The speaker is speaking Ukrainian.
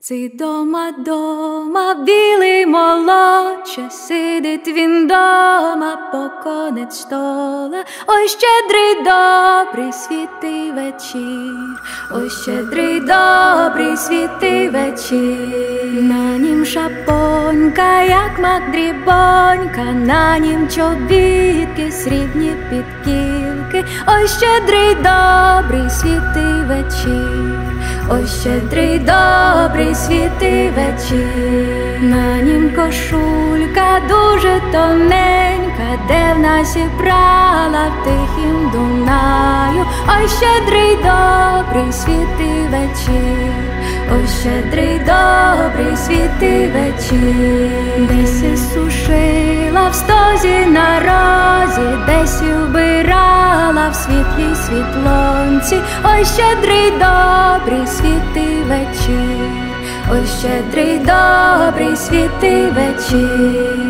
Цей дома, білий молодче, сидить він дома, поконець стола. Ой, щедрий добрий світий вечір, ой, щедрий добрий світий вечір. На нім шапонька, як мак дрібонька, на нім чобітки, срібні підківки. Ой, щедрий добрий світий вечір, ой, щедрий добрий світий вечір. На нім кошулька дуже тоненька, де в нас зібрала в тихім Дунаю. Ой, щедрий добрий світий вечір, ой, щедрий добрий світий вечір. Десь і сушила в стозі на розі, десь і вбирала в світлій світлонці. Ой, щедрий добрий світий вечір, ой, щедрий добрий світий вечір.